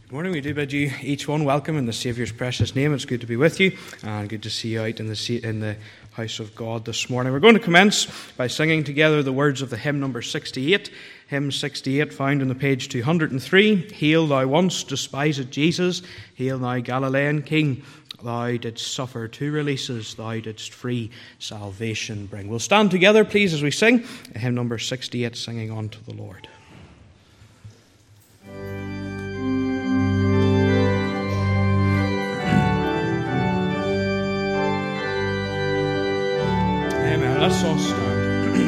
Good morning. We do bid you each one welcome in the Saviour's precious name. It's good to be with you and good to see you out in the house of God this morning. We're going to commence by singing together the words of the hymn number 68. Hymn 68 found on the page 203. Hail thou once despised Jesus, hail thou Galilean King. Thou didst suffer two releases, thou didst free salvation bring. We'll stand together, please, as we sing hymn number 68, singing unto the Lord. Amen. Let's all stand.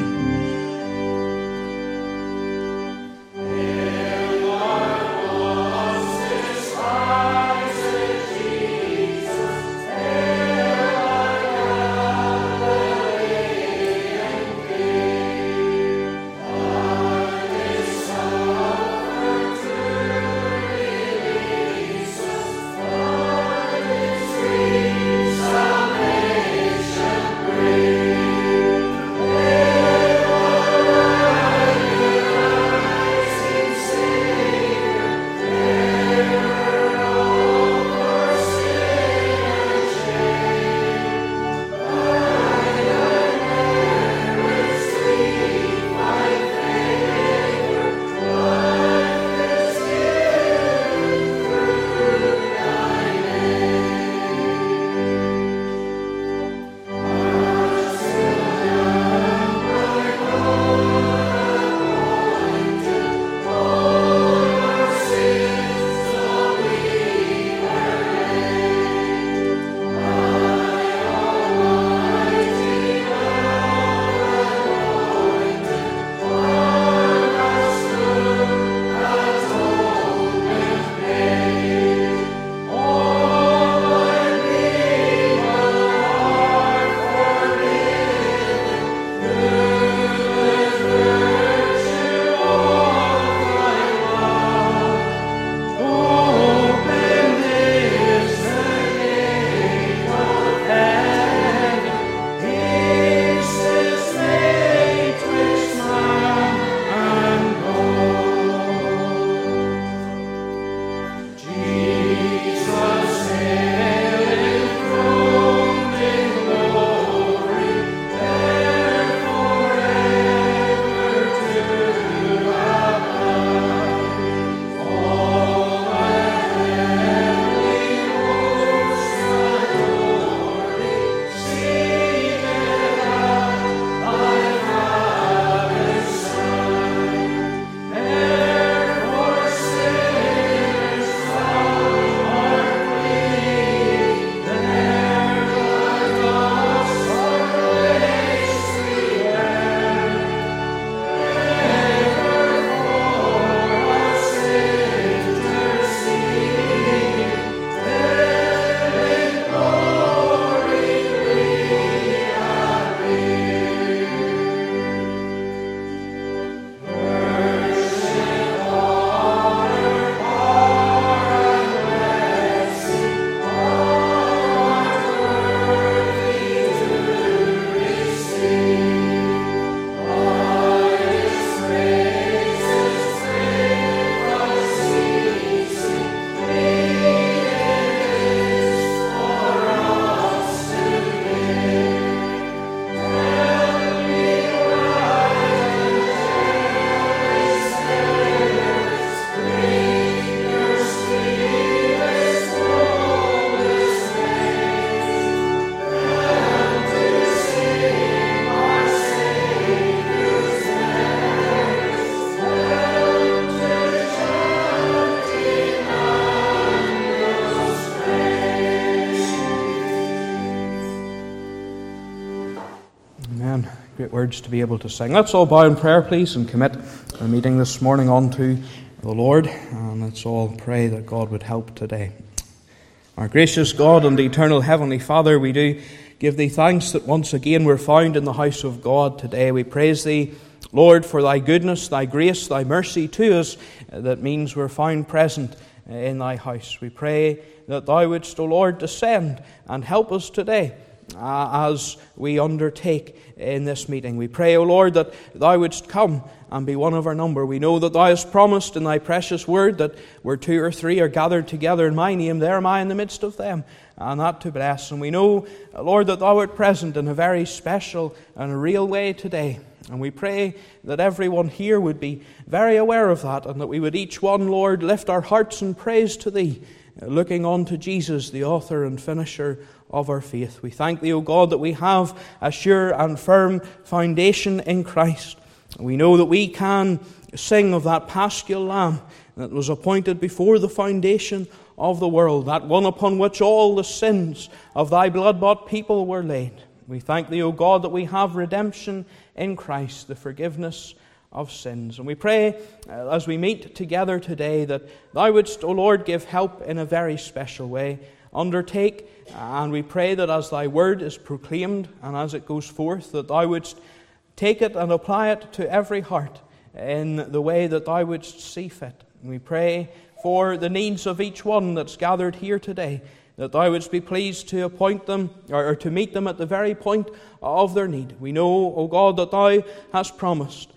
Words to be able to sing. Let's all bow in prayer, please, and commit our meeting this morning unto the Lord, and let's all pray that God would help today. Our gracious God and eternal Heavenly Father, we do give Thee thanks that once again we're found in the house of God today. We praise Thee, Lord, for Thy goodness, Thy grace, Thy mercy to us. That means we're found present in Thy house. We pray that Thou wouldst, O Lord, descend and help us today as we undertake in this meeting. We pray, O Lord, that Thou wouldst come and be one of our number. We know that Thou hast promised in Thy precious word that where 2 or 3 are gathered together in My name, there am I in the midst of them, and that to bless. And we know, Lord, that Thou art present in a very special and a real way today. And we pray that everyone here would be very aware of that, and that we would each one, Lord, lift our hearts in praise to Thee, looking on to Jesus, the author and finisher of our faith. We thank Thee, O God, that we have a sure and firm foundation in Christ. We know that we can sing of that paschal Lamb that was appointed before the foundation of the world, that one upon which all the sins of Thy blood-bought people were laid. We thank Thee, O God, that we have redemption in Christ, the forgiveness of sins. And we pray, as we meet together today, that Thou wouldst, O Lord, give help in a very special way. Undertake, and we pray that as Thy word is proclaimed and as it goes forth, that Thou wouldst take it and apply it to every heart in the way that Thou wouldst see fit. And we pray for the needs of each one that's gathered here today, that Thou wouldst be pleased to appoint them, or to meet them at the very point of their need. We know, O God, that Thou hast promised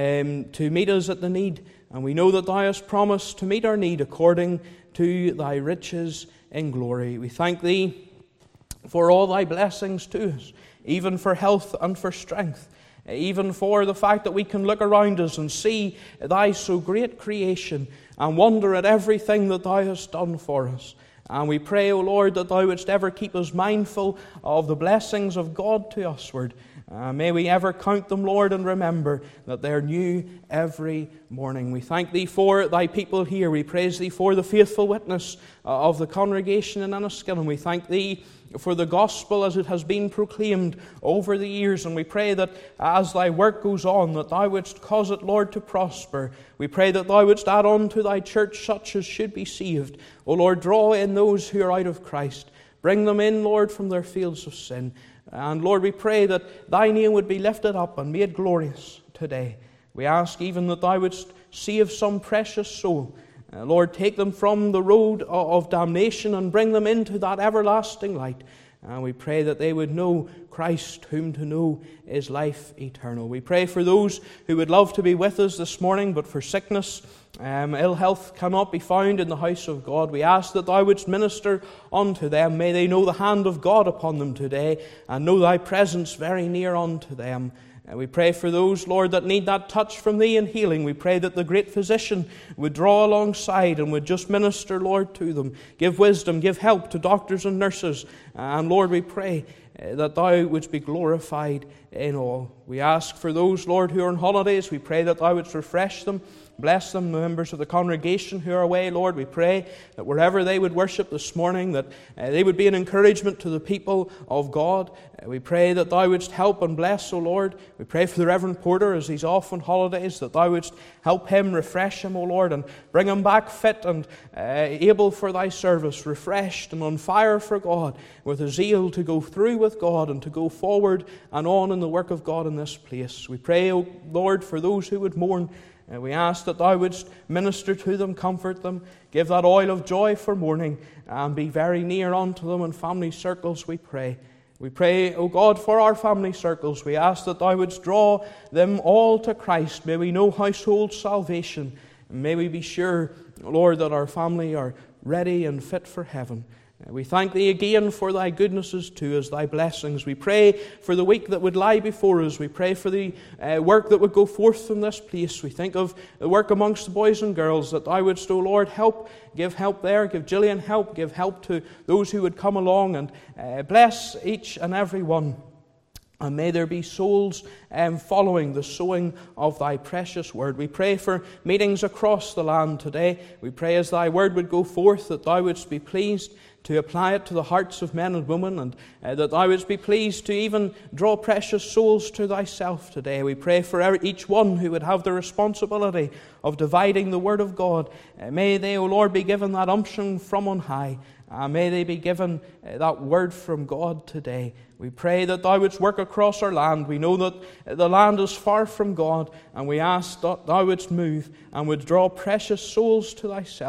to meet us at the need, and we know that Thou hast promised to meet our need according to Thy riches in glory. We thank Thee for all Thy blessings to us, even for health and for strength, even for the fact that we can look around us and see Thy so great creation and wonder at everything that Thou hast done for us. And we pray, O Lord, that Thou wouldst ever keep us mindful of the blessings of God to usward. May we ever count them, Lord, and remember that they are new every morning. We thank Thee for Thy people here. We praise Thee for the faithful witness of the congregation in Enniskillen. We thank Thee for the gospel as it has been proclaimed over the years. And we pray that as Thy work goes on, that Thou wouldst cause it, Lord, to prosper. We pray that Thou wouldst add on to Thy church such as should be saved. O Lord, draw in those who are out of Christ. Bring them in, Lord, from their fields of sin. And Lord, we pray that Thy name would be lifted up and made glorious today. We ask even that Thou wouldst save some precious soul. Lord, take them from the road of damnation and bring them into that everlasting light. And we pray that they would know Christ, whom to know is life eternal. We pray for those who would love to be with us this morning, but for sickness, ill health cannot be found in the house of God. We ask that Thou wouldst minister unto them. May they know the hand of God upon them today and know Thy presence very near unto them. And we pray for those, Lord, that need that touch from Thee in healing. We pray that the great physician would draw alongside and would just minister, Lord, to them. Give wisdom, give help to doctors and nurses. And Lord, we pray that Thou wouldst be glorified in all. We ask for those, Lord, who are on holidays. We pray that Thou wouldst refresh them. Bless them, the members of the congregation who are away, Lord. We pray that wherever they would worship this morning, that they would be an encouragement to the people of God. We pray that Thou wouldst help and bless, O Lord. We pray for the Reverend Porter as he's off on holidays, that Thou wouldst help him, refresh him, O Lord, and bring him back fit and able for Thy service, refreshed and on fire for God, with a zeal to go through with God and to go forward and on in the work of God in this place. We pray, O Lord, for those who would mourn. We ask that Thou wouldst minister to them, comfort them, give that oil of joy for mourning, and be very near unto them in family circles, we pray. We pray, O God, for our family circles. We ask that Thou wouldst draw them all to Christ. May we know household salvation. And may we be sure, Lord, that our family are ready and fit for heaven. We thank Thee again for Thy goodnesses to us, Thy blessings. We pray for the week that would lie before us. We pray for the work that would go forth from this place. We think of the work amongst the boys and girls, that Thou wouldst, O Lord, help. Give help there. Give Gillian help. Give help to those who would come along, and bless each and every one. And may there be souls following the sowing of Thy precious word. We pray for meetings across the land today. We pray as Thy word would go forth, that Thou wouldst be pleased to apply it to the hearts of men and women, and that Thou wouldst be pleased to even draw precious souls to Thyself today. We pray for each one who would have the responsibility of dividing the word of God. May they, O Lord, be given that unction from on high. May they be given that word from God today. We pray that Thou wouldst work across our land. We know that the land is far from God, and we ask that Thou wouldst move and would draw precious souls to Thyself.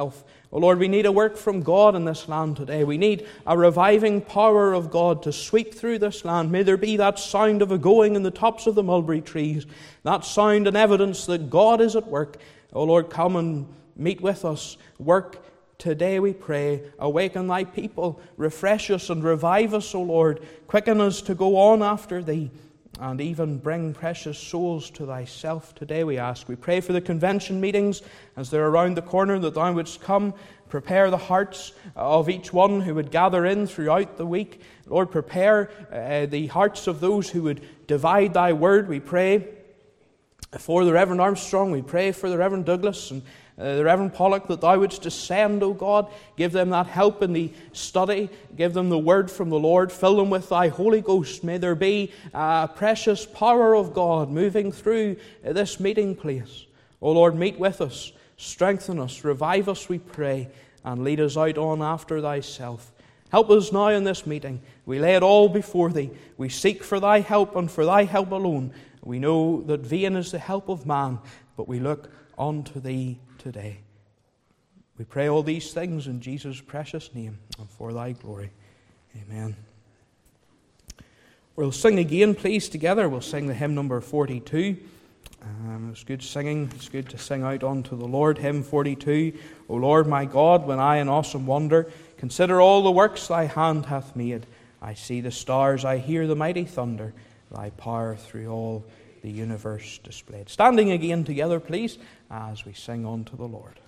Oh Lord, we need a work from God in this land today. We need a reviving power of God to sweep through this land. May there be that sound of a going in the tops of the mulberry trees, that sound and evidence that God is at work. Oh Lord, come and meet with us. Work today, we pray. Awaken thy people. Refresh us and revive us, O Lord. Quicken us to go on after thee, and even bring precious souls to thyself today, we ask. We pray for the convention meetings as they're around the corner, that thou wouldst come, prepare the hearts of each one who would gather in throughout the week. Lord, prepare the hearts of those who would divide thy word. We pray for the Reverend Armstrong. We pray for the Reverend Douglas and the Reverend Pollock, that thou wouldst descend, O God. Give them that help in the study. Give them the word from the Lord. Fill them with thy Holy Ghost. May there be a precious power of God moving through this meeting place. O Lord, meet with us. Strengthen us. Revive us, we pray, and lead us out on after thyself. Help us now in this meeting. We lay it all before thee. We seek for thy help and for thy help alone. We know that vain is the help of man, but we look unto thee today. We pray all these things in Jesus' precious name and for thy glory. Amen. We'll sing again, please, together. We'll sing the hymn number 42. It's good singing. It's good to sing out unto the Lord. Hymn 42. O Lord my God, when I in awesome wonder consider all the works thy hand hath made, I see the stars, I hear the mighty thunder, thy power through all the universe displayed. Standing again together, please, as we sing unto the Lord.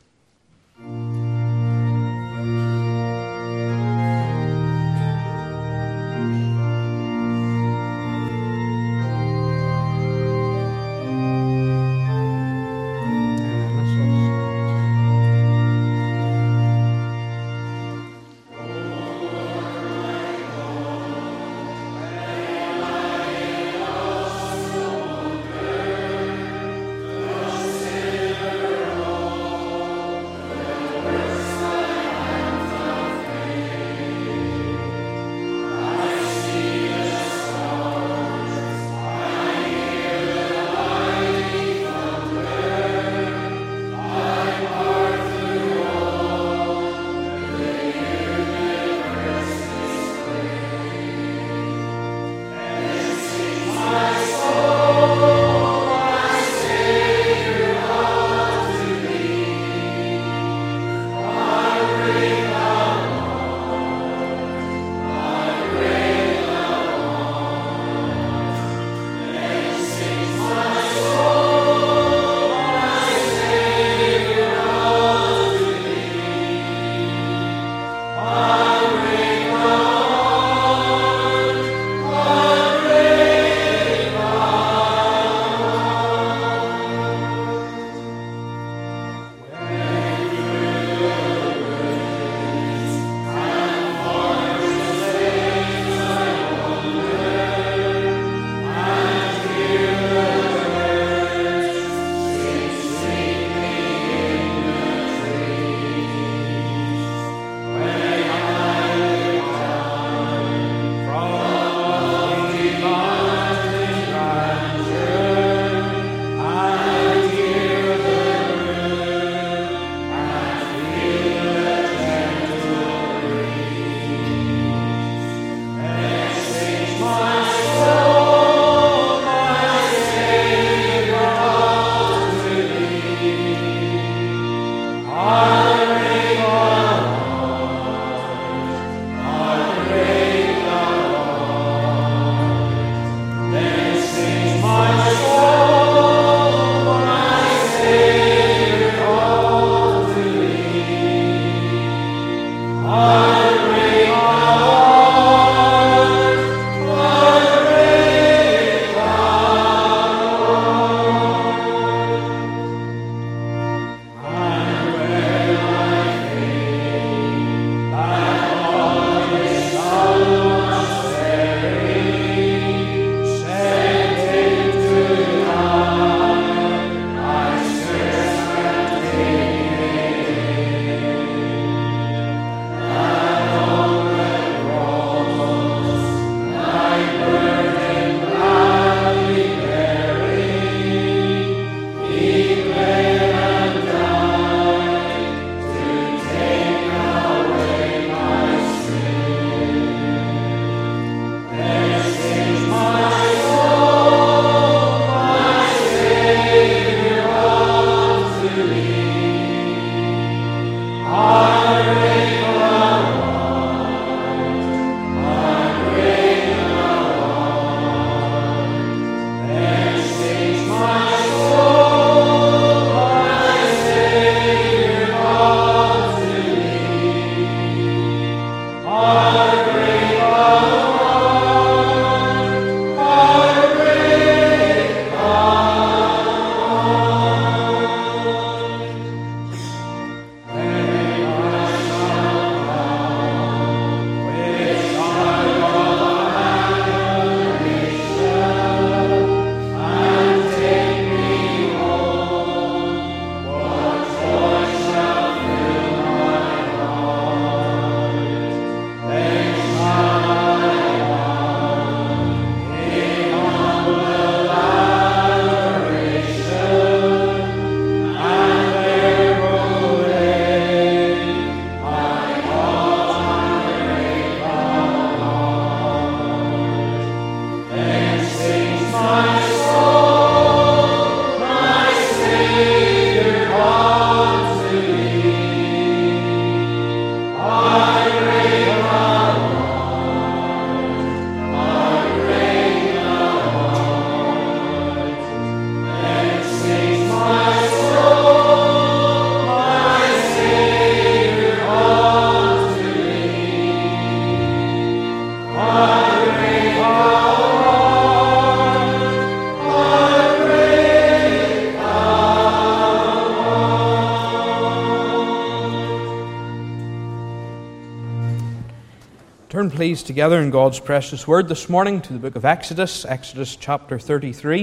Turn please together in God's precious word this morning to the book of Exodus, Exodus chapter 33.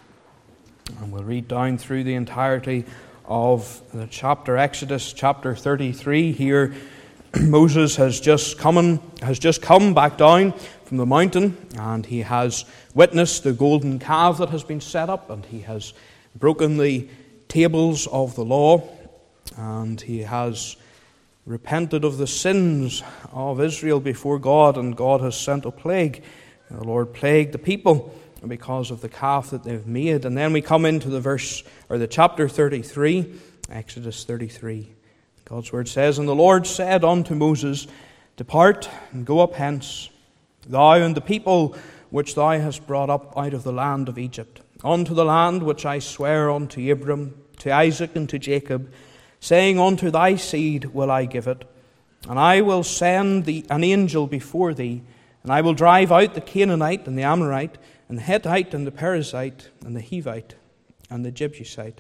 And we'll read down through the entirety of the chapter, Exodus chapter 33. Here Moses has just come back down from the mountain, and he has witnessed the golden calf that has been set up, and he has broken the tables of the law, and he has repented of the sins of Israel before God, and God has sent a plague. The Lord plagued the people because of the calf that they've made. And then we come into the chapter 33, Exodus 33. God's word says, "And the Lord said unto Moses, Depart and go up hence, thou and the people which thou hast brought up out of the land of Egypt, unto the land which I swear unto Abram, to Isaac, and to Jacob, saying, Unto thy seed will I give it. And I will send an angel before thee, and I will drive out the Canaanite, and the Amorite, and the Hittite, and the Perizzite, and the Hivite, and the Jebusite,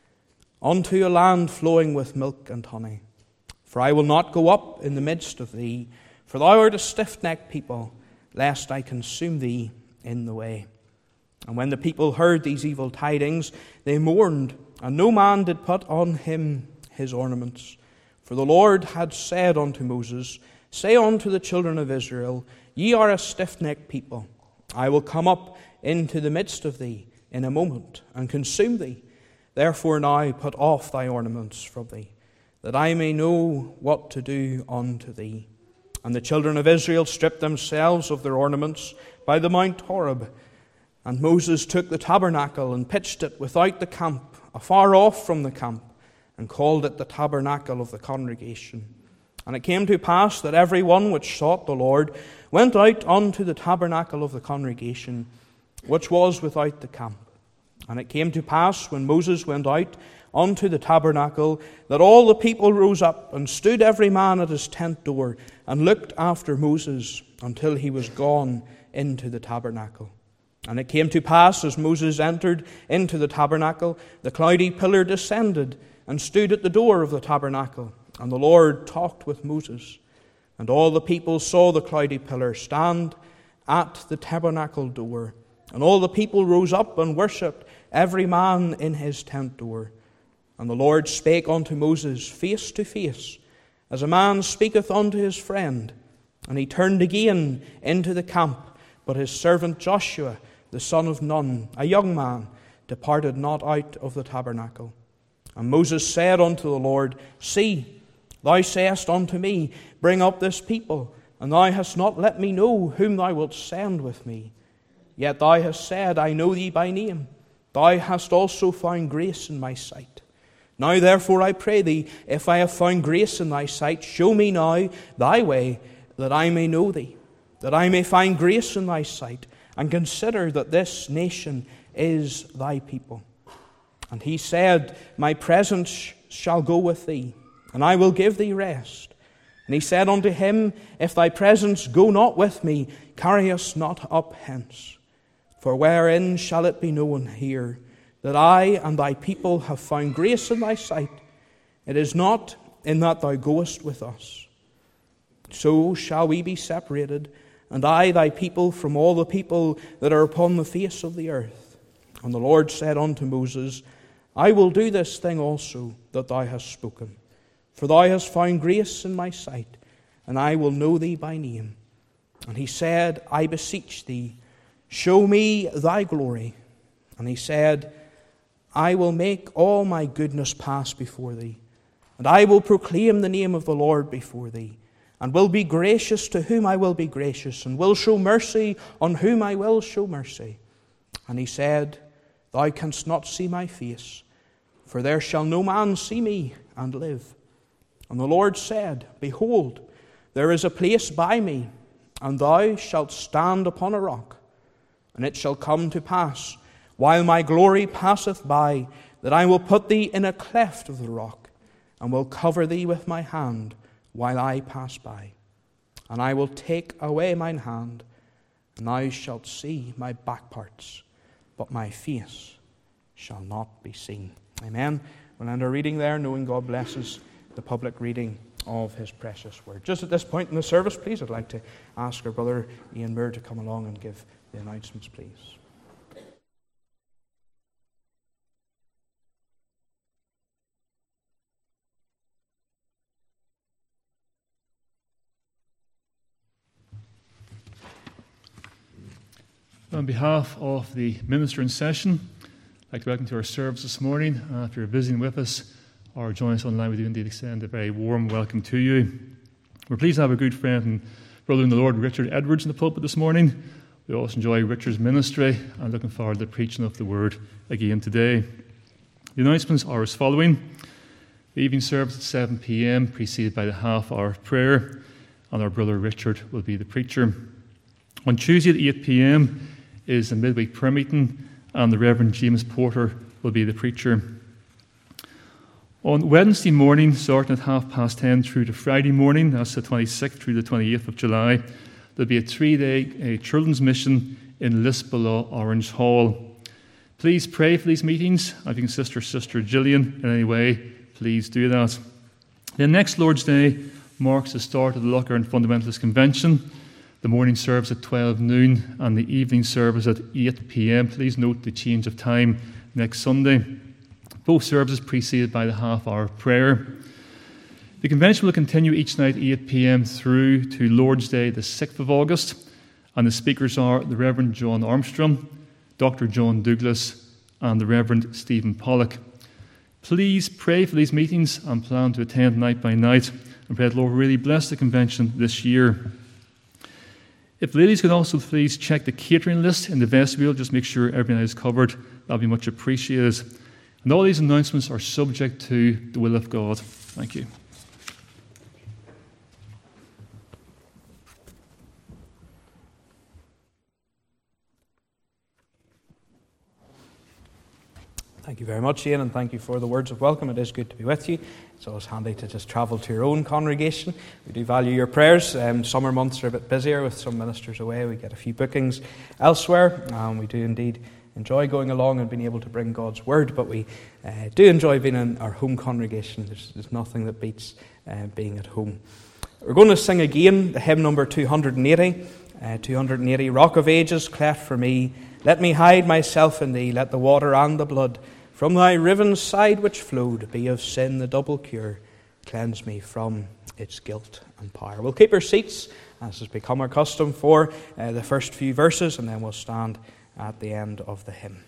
unto a land flowing with milk and honey. For I will not go up in the midst of thee, for thou art a stiff-necked people, lest I consume thee in the way." And when the people heard these evil tidings, they mourned, and no man did put on him his ornaments. For the Lord had said unto Moses, "Say unto the children of Israel, Ye are a stiff-necked people. I will come up into the midst of thee in a moment, and consume thee. Therefore now put off thy ornaments from thee, that I may know what to do unto thee." And the children of Israel stripped themselves of their ornaments by the Mount Horeb. And Moses took the tabernacle and pitched it without the camp, afar off from the camp, and called it the tabernacle of the congregation. And it came to pass that every one which sought the Lord went out unto the tabernacle of the congregation, which was without the camp. And it came to pass, when Moses went out unto the tabernacle, that all the people rose up, and stood every man at his tent door, and looked after Moses until he was gone into the tabernacle. And it came to pass, as Moses entered into the tabernacle, the cloudy pillar descended, and stood at the door of the tabernacle. And the Lord talked with Moses. And all the people saw the cloudy pillar stand at the tabernacle door. And all the people rose up and worshipped, every man in his tent door. And the Lord spake unto Moses face to face, as a man speaketh unto his friend. And he turned again into the camp, but his servant Joshua, the son of Nun, a young man, departed not out of the tabernacle. And Moses said unto the Lord, See, thou sayest unto me, Bring up this people, and thou hast not let me know whom thou wilt send with me. Yet thou hast said, I know thee by name. Thou hast also found grace in my sight. Now therefore I pray thee, if I have found grace in thy sight, show me now thy way, that I may know thee, that I may find grace in thy sight, and consider that this nation is thy people. And he said, My presence shall go with thee, and I will give thee rest. And he said unto him, If thy presence go not with me, carry us not up hence. For wherein shall it be known here that I and thy people have found grace in thy sight? It is not in that thou goest with us. So shall we be separated, and I thy people from all the people that are upon the face of the earth. And the Lord said unto Moses, I will do this thing also that thou hast spoken. For thou hast found grace in my sight, and I will know thee by name. And he said, I beseech thee, show me thy glory. And he said, I will make all my goodness pass before thee, and I will proclaim the name of the Lord before thee, and will be gracious to whom I will be gracious, and will show mercy on whom I will show mercy. And he said, Thou canst not see my face, for there shall no man see me and live. And the Lord said, Behold, there is a place by me, and thou shalt stand upon a rock. And it shall come to pass, while my glory passeth by, that I will put thee in a cleft of the rock, and will cover thee with my hand while I pass by. And I will take away mine hand, and thou shalt see my back parts, but my face shall not be seen. Amen. We'll end our reading there, knowing God blesses the public reading of his precious word. Just at this point in the service, please, I'd like to ask our brother Ian Moore to come along and give the announcements, please. On behalf of the minister in session, I'd like to welcome to our service this morning. If you're visiting with us or joining us online, we do indeed extend a very warm welcome to you. We're pleased to have a good friend and brother in the Lord, Richard Edwards, in the pulpit this morning. We also enjoy Richard's ministry and looking forward to the preaching of the word again today. The announcements are as following. The evening service at 7 p.m, preceded by the half-hour prayer, and our brother Richard will be the preacher. On Tuesday at 8 p.m, is the midweek prayer meeting, and the Reverend James Porter will be the preacher. On Wednesday morning, starting at 10:30 through to Friday morning, that's the 26th through the 28th of July, there'll be a 3-day children's mission in Lisbela Orange Hall. Please pray for these meetings. If you can assist your sister Gillian in any way, please do that. The next Lord's Day marks the start of the Lutheran Fundamentalist Convention. The morning service at 12 noon and the evening service at 8 p.m. Please note the change of time next Sunday. Both services preceded by the half-hour prayer. The convention will continue each night at 8 p.m. through to Lord's Day, the 6th of August, and the speakers are the Reverend John Armstrong, Dr. John Douglas, and the Reverend Stephen Pollock. Please pray for these meetings and plan to attend night by night, and pray that the Lord really bless the convention this year. If ladies could also please check the catering list in the vestibule, just make sure everything is covered, that would be much appreciated. And all these announcements are subject to the will of God. Thank you. Thank you very much, Ian, and thank you for the words of welcome. It is good to be with you. It's always handy to just travel to your own congregation. We do value your prayers. Summer months are a bit busier with some ministers away. We get a few bookings elsewhere. We do indeed enjoy going along and being able to bring God's word, but we do enjoy being in our home congregation. There's nothing that beats being at home. We're going to sing again the hymn number 280. 280, Rock of Ages, cleft for me. Let me hide myself in thee. Let the water and the blood from thy riven side which flowed be of sin the double cure. Cleanse me from its guilt and power. We'll keep our seats, as has become our custom, for the first few verses, and then we'll stand at the end of the hymn.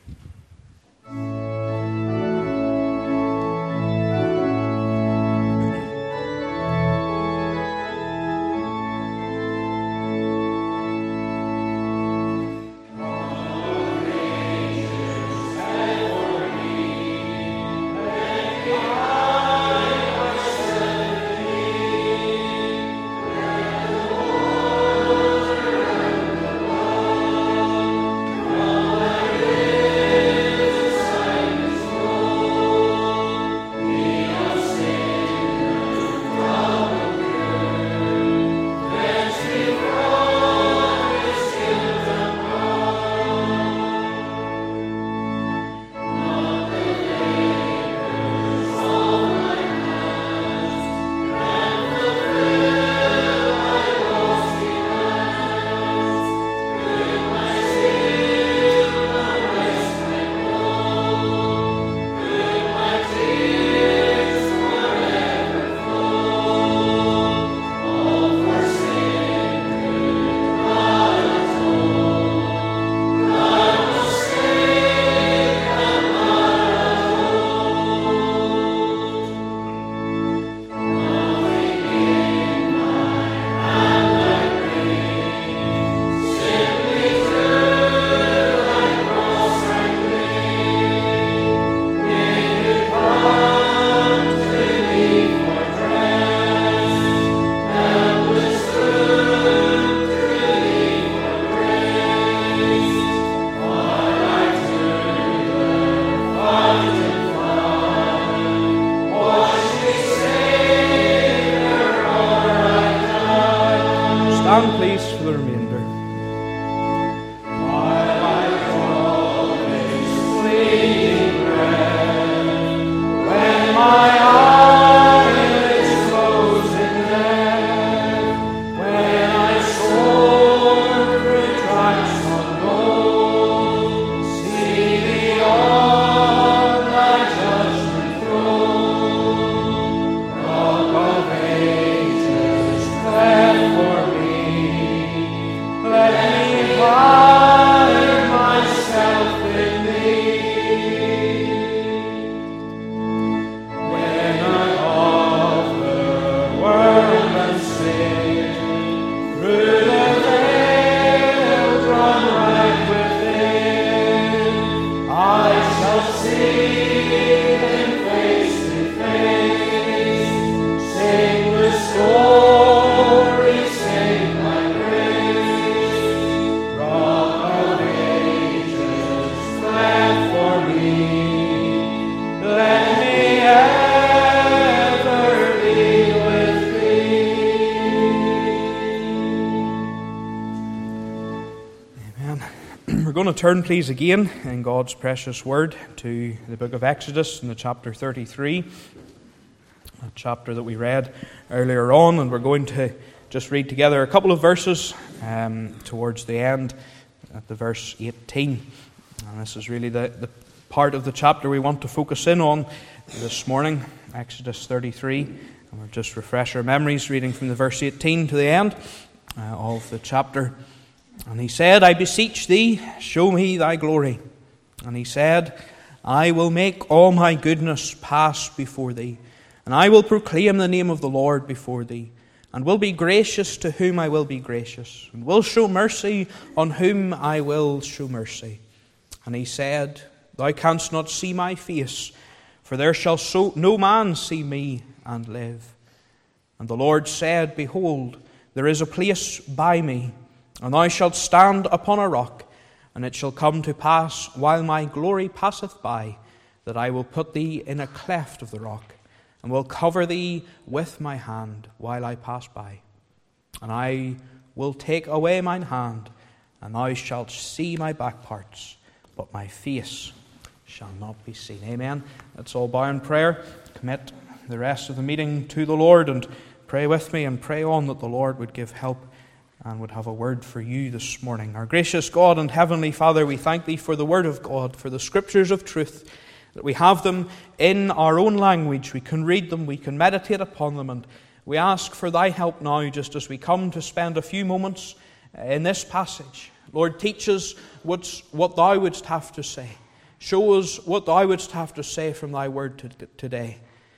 going to turn, please, again in God's precious word to the book of Exodus in the chapter 33, a chapter that we read earlier on, and we're going to just read together a couple of verses towards the end at the verse 18. And this is really the part of the chapter we want to focus in on this morning, Exodus 33. And we'll just refresh our memories reading from the verse 18 to the end of the chapter. And he said, I beseech thee, show me thy glory. And he said, I will make all my goodness pass before thee, and I will proclaim the name of the Lord before thee, and will be gracious to whom I will be gracious, and will show mercy on whom I will show mercy. And he said, Thou canst not see my face, for there shall no man see me and live. And the Lord said, Behold, there is a place by me, and thou shalt stand upon a rock, and it shall come to pass, while my glory passeth by, that I will put thee in a cleft of the rock, and will cover thee with my hand while I pass by. And I will take away mine hand, and thou shalt see my back parts, but my face shall not be seen. Amen. Let's all bow in prayer, commit the rest of the meeting to the Lord, and pray with me and pray on that the Lord would give help and would have a word for you this morning. Our gracious God and Heavenly Father, we thank Thee for the Word of God, for the Scriptures of truth, that we have them in our own language. We can read them, we can meditate upon them, and we ask for Thy help now, just as we come to spend a few moments in this passage. Lord, teach us what Thou wouldst have to say. Show us what Thou wouldst have to say from Thy Word today.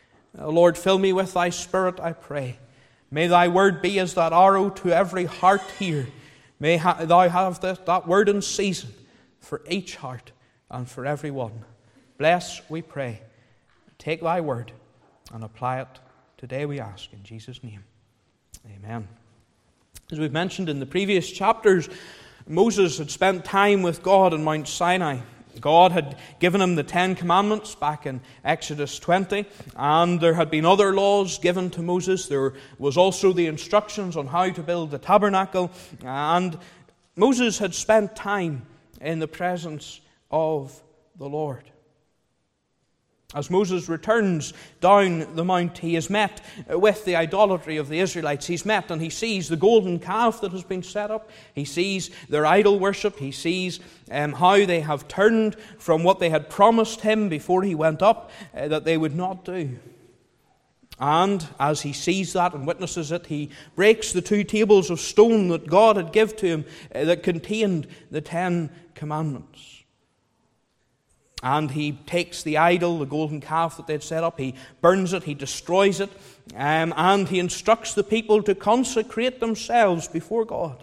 Lord, fill me with Thy Spirit, I pray. May Thy word be as that arrow to every heart here. May Thou have that word in season for each heart and for every one. Bless, we pray. Take Thy word and apply it today, we ask, in Jesus' name. Amen. As we've mentioned in the previous chapters, Moses had spent time with God on Mount Sinai. God had given him the 10 Commandments back in Exodus 20, and there had been other laws given to Moses. There was also the instructions on how to build the tabernacle, and Moses had spent time in the presence of the Lord. As Moses returns down the mount, he is met with the idolatry of the Israelites. He's met and he sees the golden calf that has been set up. He sees their idol worship. He sees how they have turned from what they had promised him before he went up that they would not do. And as he sees that and witnesses it, he breaks the 2 tables of stone that God had given to him that contained the 10 Commandments. And he takes the idol, the golden calf that they'd set up, he burns it, he destroys it, and he instructs the people to consecrate themselves before God.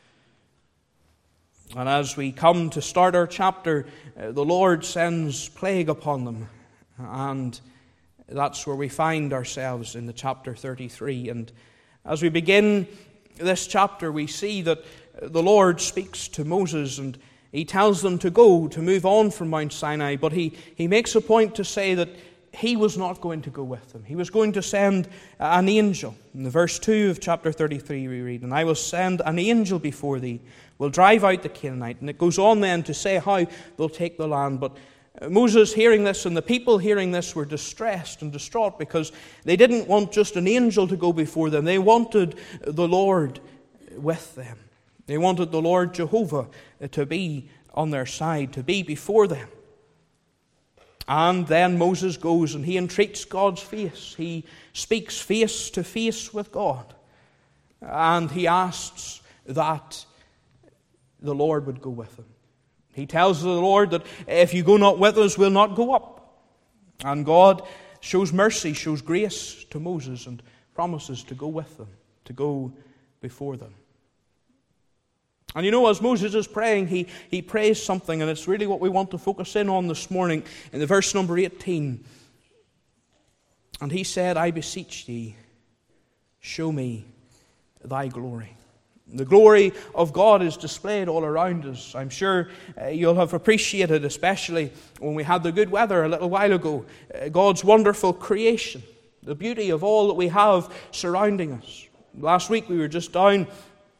And as we come to start our chapter, the Lord sends plague upon them. And that's where we find ourselves in the chapter 33. And as we begin this chapter, we see that the Lord speaks to Moses, and he tells them to go, to move on from Mount Sinai, but he makes a point to say that he was not going to go with them. He was going to send an angel. In the verse 2 of chapter 33 we read, And I will send an angel before thee, will drive out the Canaanite. And it goes on then to say how they'll take the land. But Moses hearing this and the people hearing this were distressed and distraught, because they didn't want just an angel to go before them. They wanted the Lord with them. They wanted the Lord Jehovah to be on their side, to be before them. And then Moses goes and he entreats God's face. He speaks face to face with God. And he asks that the Lord would go with him. He tells the Lord that if you go not with us, we'll not go up. And God shows mercy, shows grace to Moses and promises to go with them, to go before them. And you know, as Moses is praying, he prays something, and it's really what we want to focus in on this morning in the verse number 18. And he said, I beseech thee, show me thy glory. The glory of God is displayed all around us. I'm sure you'll have appreciated, especially when we had the good weather a little while ago, God's wonderful creation, the beauty of all that we have surrounding us. Last week we were just down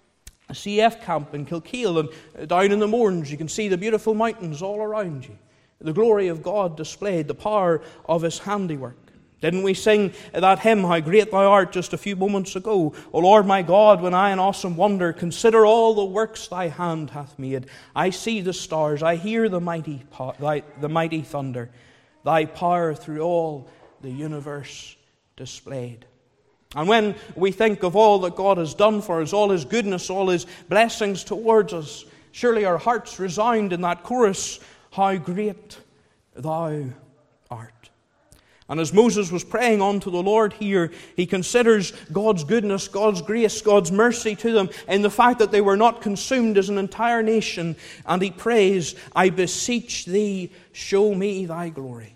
a CF camp in Kilkeel, and down in the Mourns you can see the beautiful mountains all around you. The glory of God displayed, the power of His handiwork. Didn't we sing that hymn, How Great Thou Art, just a few moments ago? O Lord my God, when I in awesome wonder consider all the works Thy hand hath made, I see the stars, I hear the mighty thunder, Thy power through all the universe displayed. And when we think of all that God has done for us, all His goodness, all His blessings towards us, surely our hearts resound in that chorus, How great Thou art. And as Moses was praying unto the Lord here, he considers God's goodness, God's grace, God's mercy to them in the fact that they were not consumed as an entire nation. And he prays, I beseech Thee, show me Thy glory.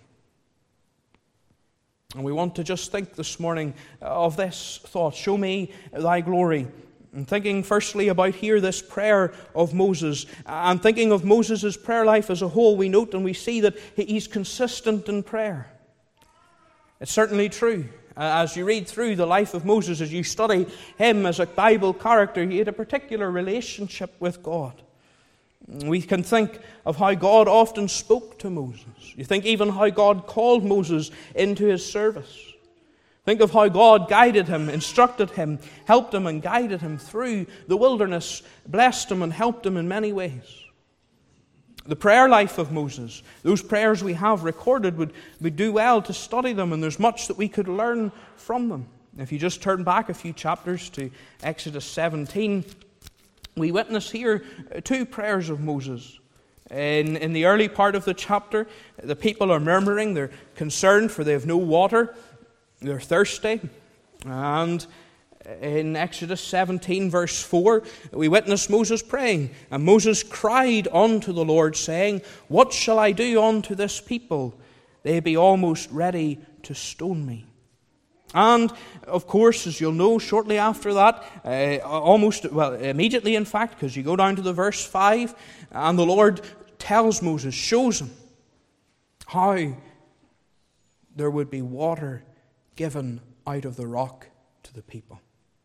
And we want to just think this morning of this thought, show me Thy glory. And thinking firstly about here this prayer of Moses, and thinking of Moses' prayer life as a whole, we note and we see that he's consistent in prayer. It's certainly true. As you read through the life of Moses, as you study him as a Bible character, he had a particular relationship with God. We can think of how God often spoke to Moses. You think even how God called Moses into His service. Think of how God guided him, instructed him, helped him and guided him through the wilderness, blessed him and helped him in many ways. The prayer life of Moses, those prayers we have recorded, would do well to study them, and there's much that we could learn from them. If you just turn back a few chapters to Exodus 17, we witness here two prayers of Moses. In the early part of the chapter, the people are murmuring, they're concerned for they have no water, they're thirsty, and in Exodus 17 verse 4, we witness Moses praying. And Moses cried unto the Lord, saying, What shall I do unto this people? They be almost ready to stone me. And, of course, as you'll know, shortly after that, immediately in fact, because you go down to the verse 5, and the Lord tells Moses, shows him how there would be water given out of the rock to the people.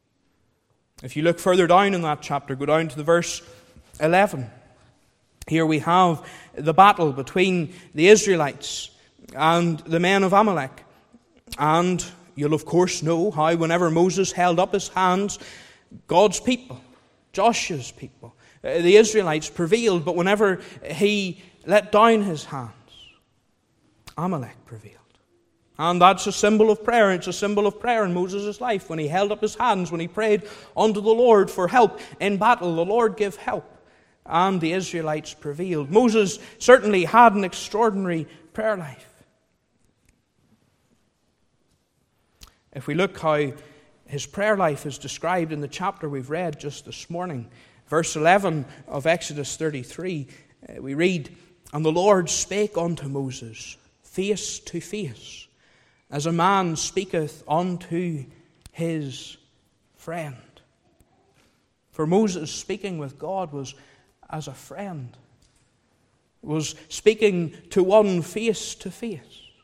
If you look further down in that chapter, go down to the verse 11. Here we have the battle between the Israelites and the men of Amalek. And you'll of course know how whenever Moses held up his hands, God's people, Joshua's people, the Israelites prevailed. But whenever he let down his hands, Amalek prevailed. And that's a symbol of prayer. It's a symbol of prayer in Moses' life. When he held up his hands, when he prayed unto the Lord for help in battle, the Lord gave help, and the Israelites prevailed. Moses certainly had an extraordinary prayer life. If we look how his prayer life is described in the chapter we've read just this morning, verse 11 of Exodus 33, we read, And the Lord spake unto Moses face to face, as a man speaketh unto his friend. For Moses speaking with God was as a friend, was speaking to one face to face.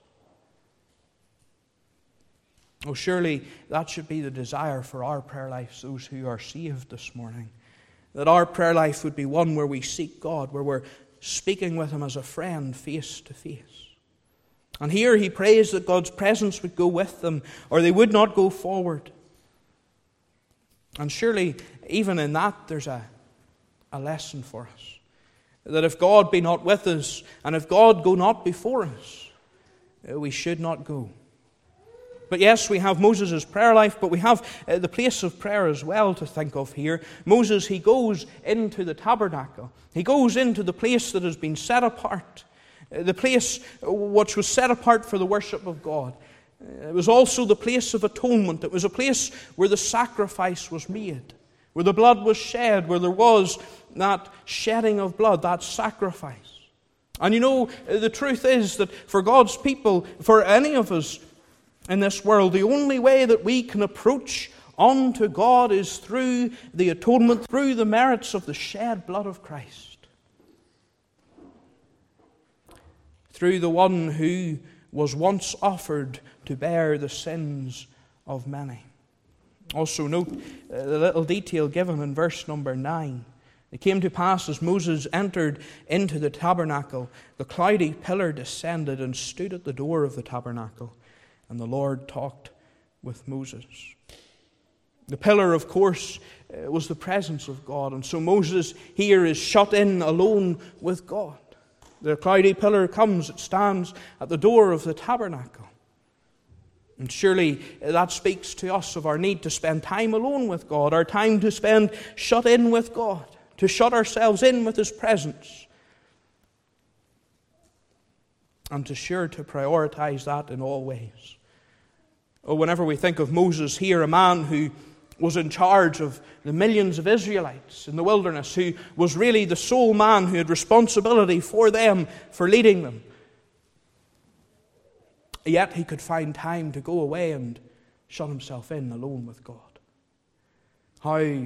Oh, surely that should be the desire for our prayer lives, those who are saved this morning. That our prayer life would be one where we seek God, where we're speaking with Him as a friend face to face. And here he prays that God's presence would go with them, or they would not go forward. And surely, even in that, there's a lesson for us. That if God be not with us, and if God go not before us, we should not go. But yes, we have Moses' prayer life, but we have the place of prayer as well to think of here. Moses, he goes into the tabernacle. He goes into the place that has been set apart. The place which was set apart for the worship of God. It was also the place of atonement. It was a place where the sacrifice was made, where the blood was shed, where there was that shedding of blood, that sacrifice. And you know, the truth is that for God's people, for any of us in this world, the only way that we can approach unto God is through the atonement, through the merits of the shed blood of Christ. Through the one who was once offered to bear the sins of many. Also note the little detail given in verse number 9. It came to pass as Moses entered into the tabernacle, the cloudy pillar descended and stood at the door of the tabernacle, and the Lord talked with Moses. The pillar, of course, was the presence of God, and so Moses here is shut in alone with God. The cloudy pillar comes, it stands at the door of the tabernacle. And surely that speaks to us of our need to spend time alone with God, our time to spend shut in with God, to shut ourselves in with His presence, and to prioritize that in all ways. Oh, whenever we think of Moses here, a man who was in charge of the millions of Israelites in the wilderness, who was really the sole man who had responsibility for them, for leading them, yet he could find time to go away and shut himself in alone with God. How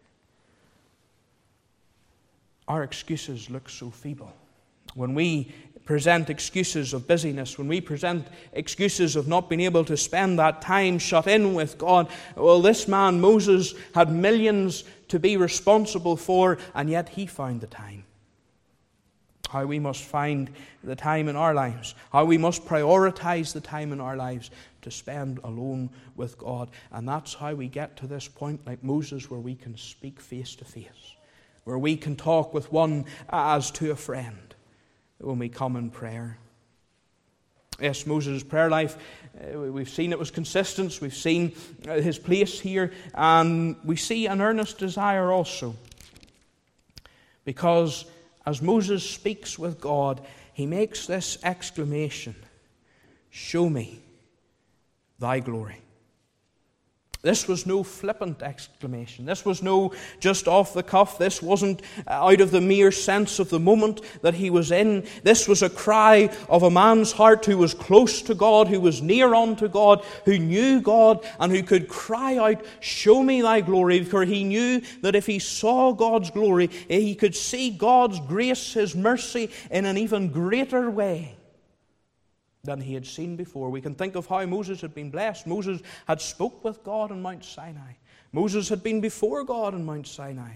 our excuses look so feeble. When we present excuses of busyness, when we present excuses of not being able to spend that time shut in with God, well, this man, Moses, had millions to be responsible for, and yet he found the time. How we must find the time in our lives, how we must prioritize the time in our lives to spend alone with God. And that's how we get to this point, like Moses, where we can speak face to face, where we can talk with one as to a friend when we come in prayer. Yes, Moses' prayer life, we've seen it was consistent, we've seen his place here, and we see an earnest desire also. Because as Moses speaks with God, he makes this exclamation, "Show me thy glory." This was no flippant exclamation. This was no just off the cuff. This wasn't out of the mere sense of the moment that he was in. This was a cry of a man's heart who was close to God, who was near unto God, who knew God, and who could cry out, "Show me thy glory," for he knew that if he saw God's glory, he could see God's grace, His mercy, in an even greater way than he had seen before. We can think of how Moses had been blessed. Moses had spoke with God on Mount Sinai. Moses had been before God on Mount Sinai.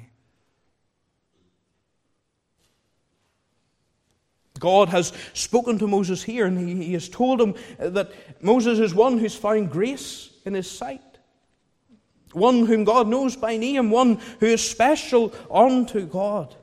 God has spoken to Moses here, and he has told him that Moses is one who's found grace in his sight, one whom God knows by name, one who is special unto God.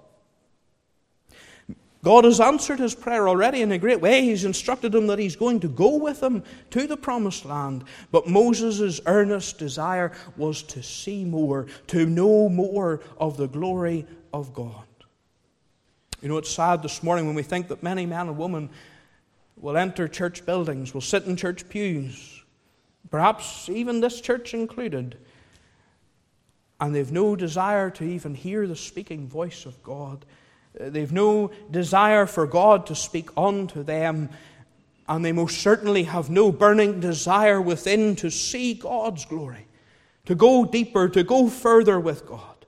God has answered his prayer already in a great way. He's instructed him that he's going to go with him to the promised land. But Moses' earnest desire was to see more, to know more of the glory of God. You know, it's sad this morning when we think that many men and women will enter church buildings, will sit in church pews, perhaps even this church included, and they've no desire to even hear the speaking voice of God. They've no desire for God to speak unto them, and they most certainly have no burning desire within to see God's glory, to go deeper, to go further with God.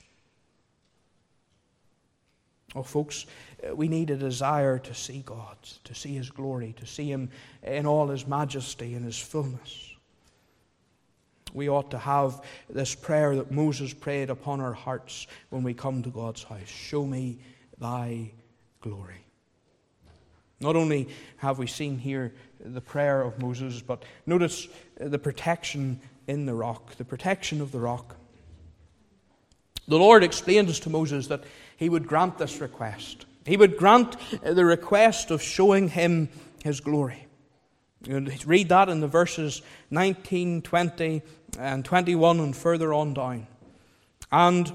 Oh, folks, we need a desire to see God, to see His glory, to see Him in all His majesty and His fullness. We ought to have this prayer that Moses prayed upon our hearts when we come to God's house. Show me thy glory. Not only have we seen here the prayer of Moses, but notice the protection in the rock, the protection of the rock. The Lord explains to Moses that He would grant this request. He would grant the request of showing him His glory. You read that in the verses 19, 20, and 21 and further on down. And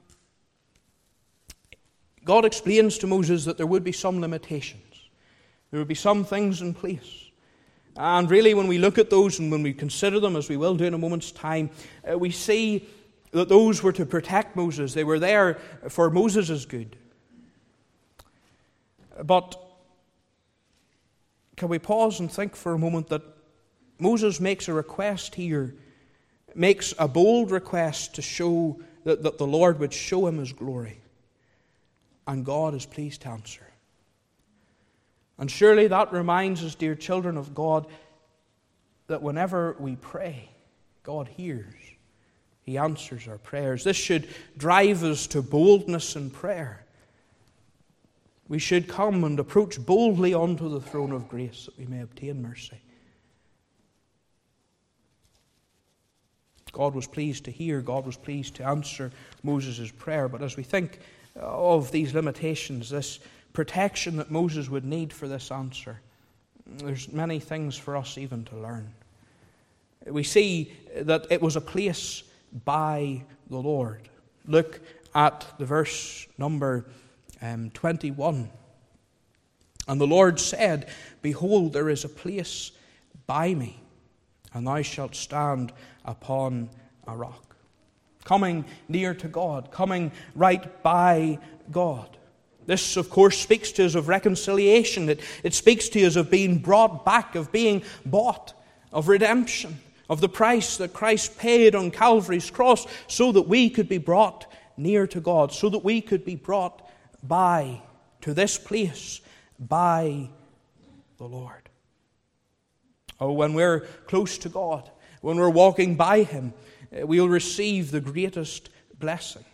God explains to Moses that there would be some limitations. There would be some things in place. And really, when we look at those and when we consider them, as we will do in a moment's time, we see that those were to protect Moses. They were there for Moses' good. But can we pause and think for a moment that Moses makes a request here, makes a bold request to show that the Lord would show him His glory. And God is pleased to answer. And surely that reminds us, dear children of God, that whenever we pray, God hears. He answers our prayers. This should drive us to boldness in prayer. We should come and approach boldly unto the throne of grace that we may obtain mercy. God was pleased to hear, God was pleased to answer Moses' prayer. But as we think of these limitations, this protection that Moses would need for this answer, there's many things for us even to learn. We see that it was a place by the Lord. Look at the verse number 21. And the Lord said, Behold, there is a place by me, and thou shalt stand upon a rock. Coming near to God, coming right by God. This, of course, speaks to us of reconciliation. It speaks to us of being brought back, of being bought, of redemption, of the price that Christ paid on Calvary's cross so that we could be brought near to God, so that we could be brought by to this place by the Lord. Oh, when we're close to God, when we're walking by Him, we'll receive the greatest blessings.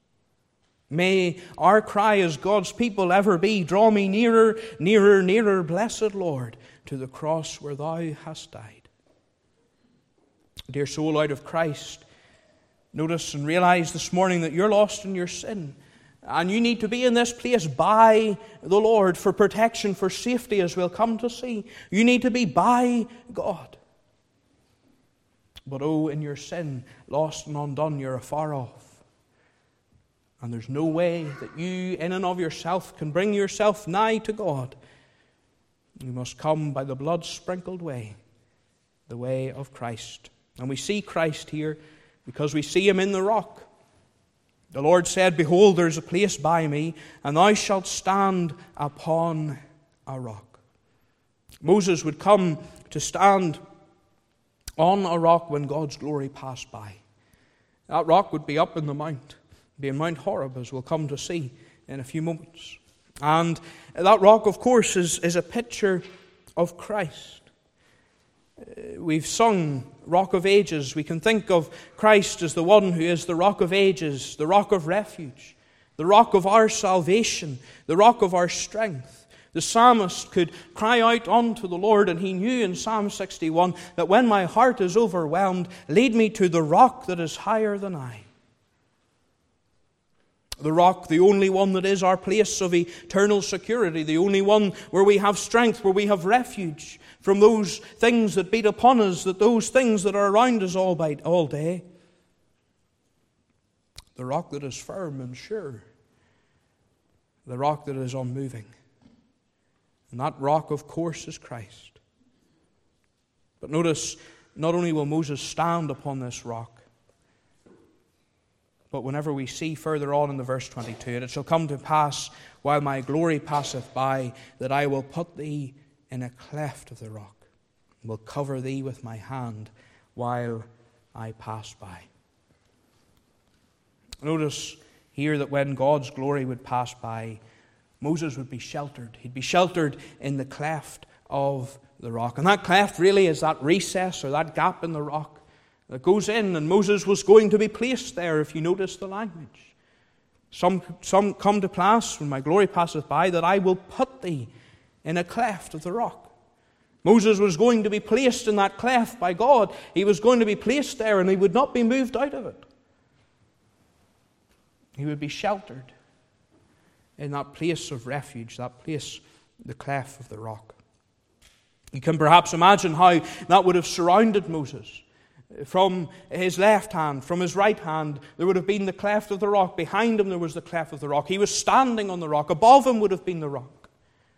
May our cry as God's people ever be, draw me nearer, nearer, nearer, blessed Lord, to the cross where Thou hast died. Dear soul, out of Christ, notice and realize this morning that you're lost in your sin. And you need to be in this place by the Lord for protection, for safety, as we'll come to see. You need to be by God. But oh, in your sin, lost and undone, you're afar off. And there's no way that you, in and of yourself, can bring yourself nigh to God. You must come by the blood-sprinkled way, the way of Christ. And we see Christ here because we see Him in the rock. The Lord said, Behold, there is a place by me, and thou shalt stand upon a rock. Moses would come to stand on a rock when God's glory passed by. That rock would be up in the mount, be in Mount Horeb, as we'll come to see in a few moments. And that rock, of course, is a picture of Christ. We've sung Rock of Ages. We can think of Christ as the one who is the Rock of Ages, the Rock of Refuge, the Rock of our salvation, the Rock of our strength. The psalmist could cry out unto the Lord, and he knew in Psalm 61 that when my heart is overwhelmed, lead me to the rock that is higher than I. The rock, the only one that is our place of eternal security, the only one where we have strength, where we have refuge from those things that beat upon us, that those things that are around us all day. The rock that is firm and sure. The rock that is unmoving. And that rock, of course, is Christ. But notice, not only will Moses stand upon this rock, but whenever we see further on in the verse 22, and it shall come to pass, while my glory passeth by, that I will put thee in a cleft of the rock, and will cover thee with my hand while I pass by. Notice here that when God's glory would pass by, Moses would be sheltered. He'd be sheltered in the cleft of the rock. And that cleft really is that recess or that gap in the rock that goes in, and Moses was going to be placed there, if you notice the language. Some come to pass, when my glory passeth by, that I will put thee in a cleft of the rock. Moses was going to be placed in that cleft by God. He was going to be placed there, and he would not be moved out of it. He would be sheltered in that place of refuge, that place, the cleft of the rock. You can perhaps imagine how that would have surrounded Moses. From his left hand, from his right hand, there would have been the cleft of the rock. Behind him there was the cleft of the rock. He was standing on the rock. Above him would have been the rock.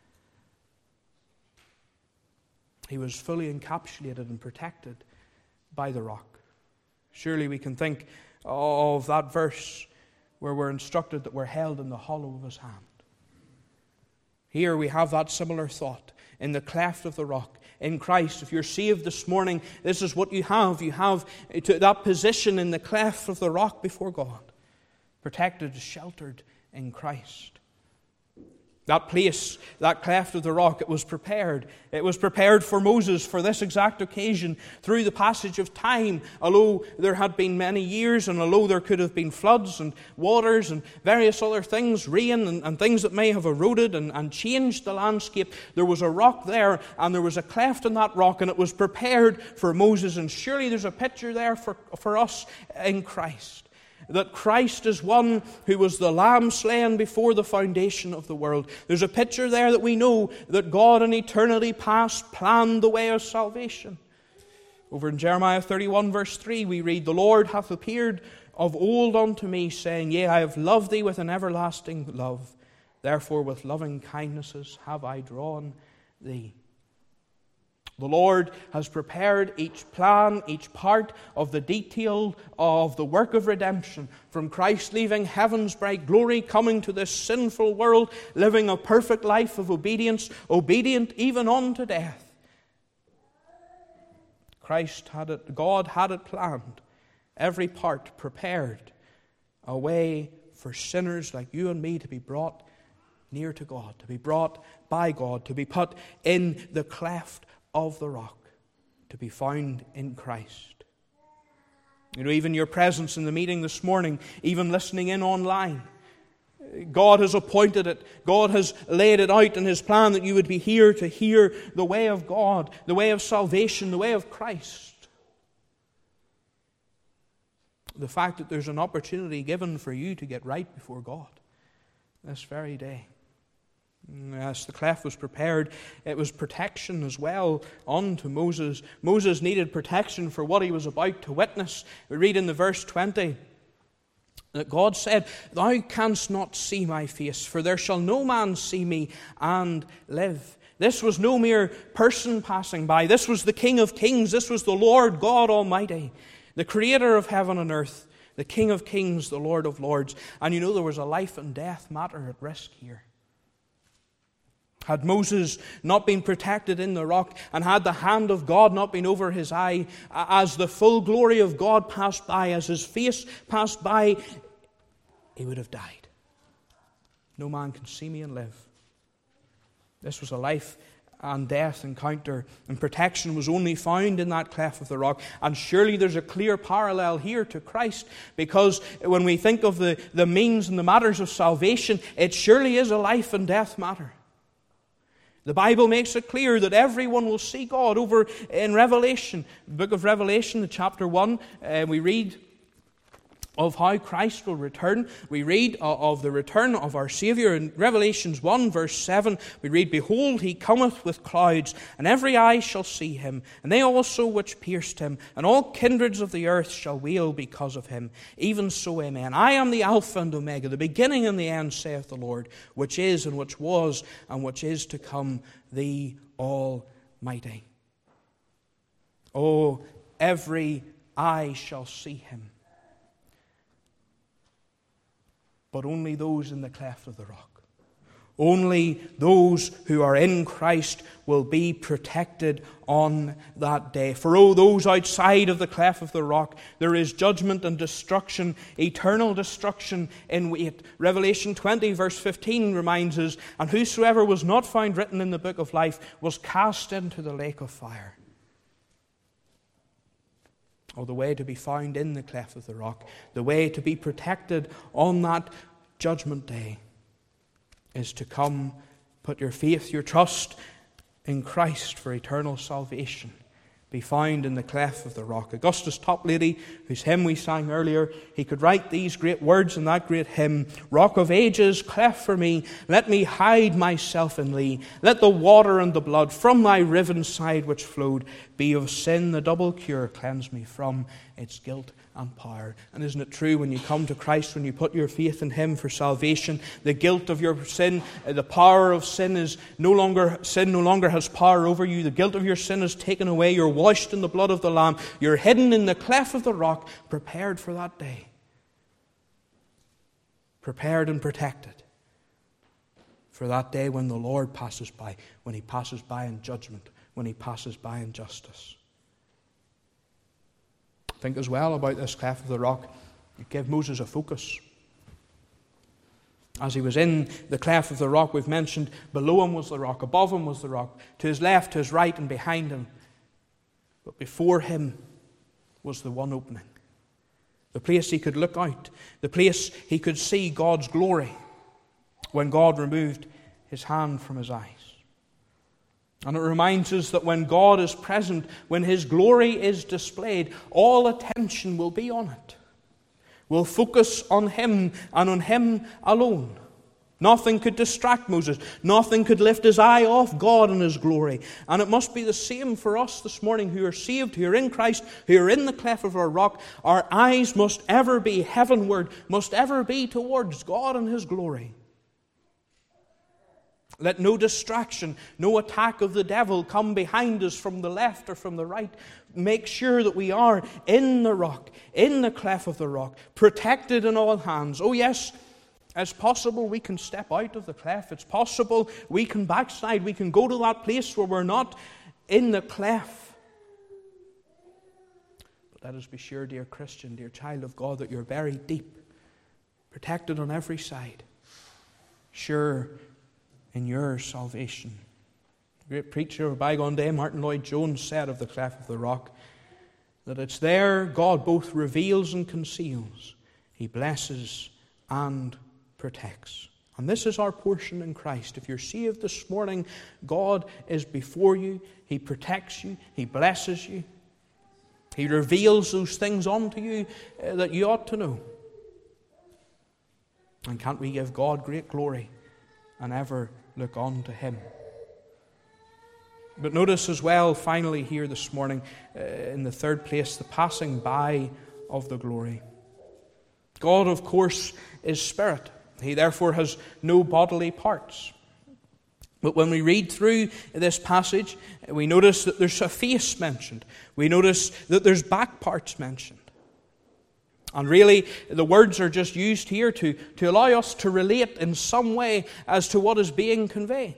He was fully encapsulated and protected by the rock. Surely we can think of that verse where we're instructed that we're held in the hollow of his hand. Here we have that similar thought, in the cleft of the rock. In Christ, if you're saved this morning, this is what you have. You have that position in the cleft of the rock before God, protected, sheltered in Christ. That place, that cleft of the rock, it was prepared. It was prepared for Moses for this exact occasion through the passage of time. Although there had been many years, and although there could have been floods and waters and various other things, rain and things that may have eroded and changed the landscape, there was a rock there, and there was a cleft in that rock, and it was prepared for Moses. And surely there's a picture there for us in Christ. That Christ is one who was the Lamb slain before the foundation of the world. There's a picture there that we know that God in eternity past planned the way of salvation. Over in Jeremiah 31 verse 3 we read, "The Lord hath appeared of old unto me, saying, Yea, I have loved thee with an everlasting love. Therefore with loving kindnesses have I drawn thee." The Lord has prepared each plan, each part of the detail of the work of redemption, from Christ leaving heaven's bright glory, coming to this sinful world, living a perfect life of obedience, obedient even unto death. God had it planned, every part prepared, a way for sinners like you and me to be brought near to God, to be brought by God, to be put in the cleft of the rock, to be found in Christ. You know, even your presence in the meeting this morning, even listening in online, God has appointed it. God has laid it out in His plan that you would be here to hear the way of God, the way of salvation, the way of Christ. The fact that there's an opportunity given for you to get right before God this very day. As the cleft was prepared, it was protection as well unto Moses. Moses needed protection for what he was about to witness. We read in the verse 20 that God said, "Thou canst not see my face, for there shall no man see me and live." This was no mere person passing by. This was the King of Kings. This was the Lord God Almighty, the Creator of heaven and earth, the King of Kings, the Lord of Lords. And you know there was a life and death matter at risk here. Had Moses not been protected in the rock, and had the hand of God not been over his eye, as the full glory of God passed by, as his face passed by, he would have died. No man can see me and live. This was a life and death encounter, and protection was only found in that cleft of the rock. And surely there's a clear parallel here to Christ, because when we think of the means and the matters of salvation, it surely is a life and death matter. The Bible makes it clear that everyone will see God. Over in Revelation, the book of Revelation, chapter 1, we read of how Christ will return. We read of the return of our Saviour. In Revelation 1 verse 7, we read, "Behold, he cometh with clouds, and every eye shall see him, and they also which pierced him, and all kindreds of the earth shall wail because of him. Even so, amen. I am the Alpha and Omega, the beginning and the end, saith the Lord, which is, and which was, and which is to come, the Almighty." Oh, every eye shall see him. But only those in the cleft of the rock. Only those who are in Christ will be protected on that day. For those outside of the cleft of the rock, there is judgment and destruction, eternal destruction in wait. Revelation 20 verse 15 reminds us, "And whosoever was not found written in the book of life was cast into the lake of fire." Oh, the way to be found in the cleft of the rock, the way to be protected on that judgment day, is to come, put your faith, your trust in Christ for eternal salvation. Be found in the cleft of the rock. Augustus Toplady, whose hymn we sang earlier, he could write these great words in that great hymn: "Rock of ages, cleft for me, let me hide myself in thee. Let the water and the blood from thy riven side which flowed be of sin the double cure, cleanse me from its guilt and power." And isn't it true, when you come to Christ, when you put your faith in Him for salvation, the guilt of your sin, the power of sin is no longer has power over you. The guilt of your sin is taken away. You're washed in the blood of the Lamb. You're hidden in the cleft of the rock, prepared for that day. Prepared and protected for that day when the Lord passes by, when He passes by in judgment, when He passes by in justice. Think as well about this cleft of the rock. It gave Moses a focus. As he was in the cleft of the rock, we've mentioned, below him was the rock, above him was the rock, to his left, to his right, and behind him. But before him was the one opening. The place he could look out, the place he could see God's glory when God removed his hand from his eyes. And it reminds us that when God is present, when his glory is displayed, all attention will be on it. We'll focus on him and on him alone. Nothing could distract Moses. Nothing could lift his eye off God and his glory. And it must be the same for us this morning who are saved, who are in Christ, who are in the cleft of our rock. Our eyes must ever be heavenward, must ever be towards God and his glory. Let no distraction, no attack of the devil come behind us from the left or from the right. Make sure that we are in the rock, in the cleft of the rock, protected in all hands. Oh yes, it's possible we can step out of the cleft. It's possible we can backslide. We can go to that place where we're not in the cleft. But let us be sure, dear Christian, dear child of God, that you're buried deep, protected on every side, sure in your salvation. The great preacher of a bygone day, Martin Lloyd-Jones, said of the cleft of the rock that it's there God both reveals and conceals. He blesses and protects. And this is our portion in Christ. If you're saved this morning, God is before you. He protects you. He blesses you. He reveals those things unto you that you ought to know. And can't we give God great glory and ever look on to him? But notice as well, finally here this morning, in the third place, the passing by of the glory. God, of course, is spirit. He therefore has no bodily parts. But when we read through this passage, we notice that there's a face mentioned. We notice that there's back parts mentioned. And really, the words are just used here to allow us to relate in some way as to what is being conveyed.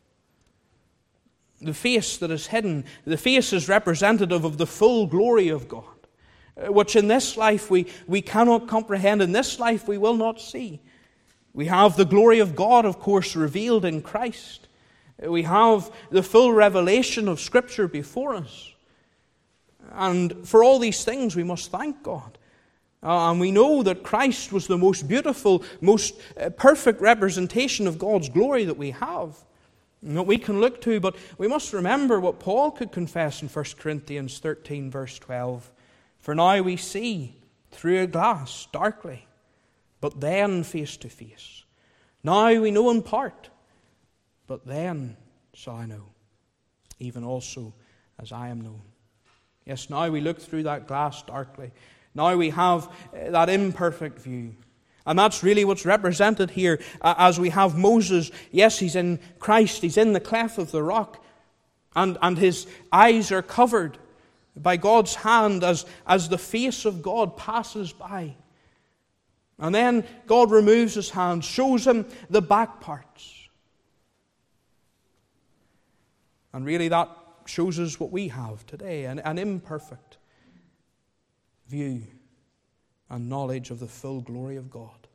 The face that is hidden, the face is representative of the full glory of God, which in this life we cannot comprehend, in this life we will not see. We have the glory of God, of course, revealed in Christ. We have the full revelation of Scripture before us. And for all these things we must thank God. And we know that Christ was the most beautiful, most perfect representation of God's glory that we have, and that we can look to. But we must remember what Paul could confess in 1 Corinthians 13, verse 12. For now we see through a glass, darkly, but then face to face. Now we know in part, but then shall I know, even also as I am known. Yes, now we look through that glass darkly. Now we have that imperfect view. And that's really what's represented here as we have Moses. Yes, he's in Christ. He's in the cleft of the rock. And his eyes are covered by God's hand as the face of God passes by. And then God removes his hand, shows him the back parts. And really that shows us what we have today, an imperfect view and knowledge of the full glory of God.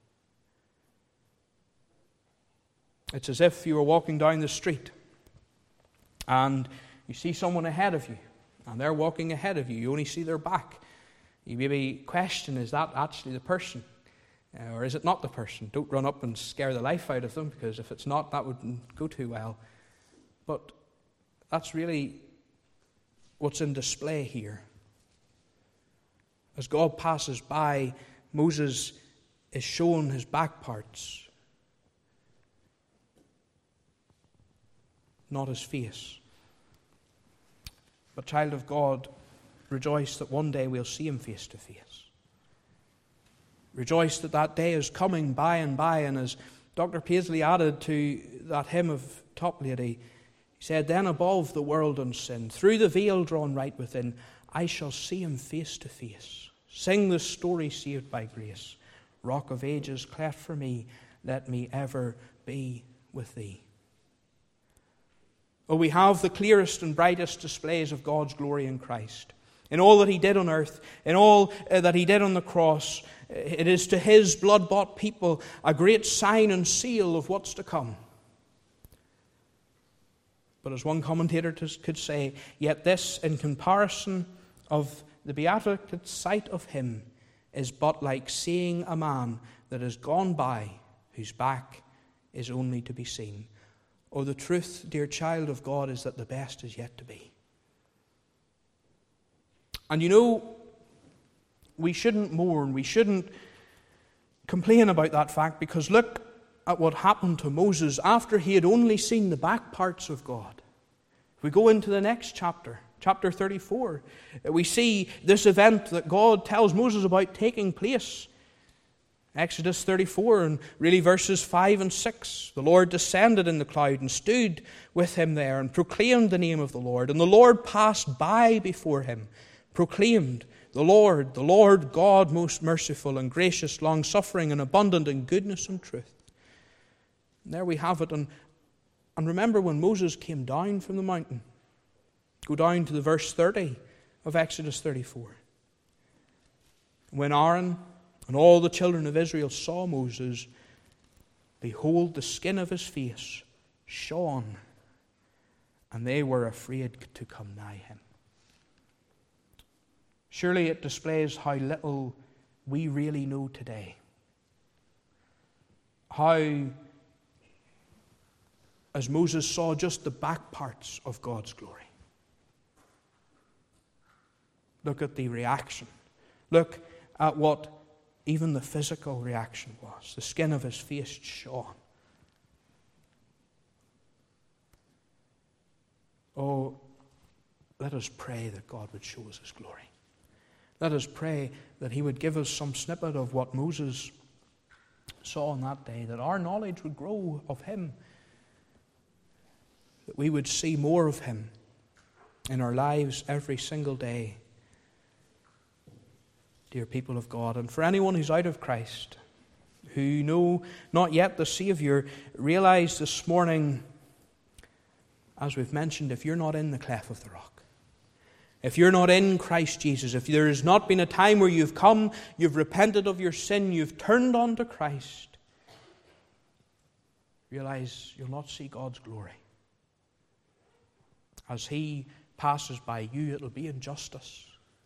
It's as if you were walking down the street and you see someone ahead of you and they're walking ahead of you. You only see their back. You maybe question, is that actually the person? Or is it not the person? Don't run up and scare the life out of them, because if it's not, that wouldn't go too well. But that's really what's in display here. As God passes by, Moses is shown his back parts, not his face. But child of God, rejoice that one day we'll see him face to face. Rejoice that that day is coming by and by. And as Dr. Paisley added to that hymn of Toplady, he said, then above the world and sin, through the veil drawn right within, I shall see him face to face. Sing the story saved by grace. Rock of ages cleft for me, let me ever be with thee. Oh, we have the clearest and brightest displays of God's glory in Christ. In all that he did on earth, in all that he did on the cross, It is to his blood-bought people a great sign and seal of what's to come. But as one commentator could say, yet this, in comparison of the beatific sight of him, is but like seeing a man that has gone by, whose back is only to be seen. Oh, the truth, dear child of God, is that the best is yet to be. And you know, we shouldn't mourn, we shouldn't complain about that fact, because look at what happened to Moses after he had only seen the back parts of God. If we go into the next chapter, chapter 34, we see this event that God tells Moses about taking place. Exodus 34 and really verses 5 and 6. The Lord descended in the cloud and stood with him there and proclaimed the name of the Lord. And the Lord passed by before him, proclaimed, the Lord God most merciful and gracious, long-suffering and abundant in goodness and truth. And there we have it. And remember when Moses came down from the mountain. Go down to the verse 30 of Exodus 34. When Aaron and all the children of Israel saw Moses, behold, the skin of his face shone, and they were afraid to come nigh him. Surely it displays how little we really know today. How, as Moses saw just the back parts of God's glory. Look at the reaction. Look at what even the physical reaction was. The skin of his face shone. Oh, let us pray that God would show us his glory. Let us pray that he would give us some snippet of what Moses saw on that day, that our knowledge would grow of him, that we would see more of him in our lives every single day. Dear people of God, and for anyone who's out of Christ, who know not yet the Savior, realize this morning, as we've mentioned, if you're not in the cleft of the rock, if you're not in Christ Jesus, if there has not been a time where you've come, you've repented of your sin, you've turned unto Christ, realize you'll not see God's glory. As he passes by you, it'll be injustice.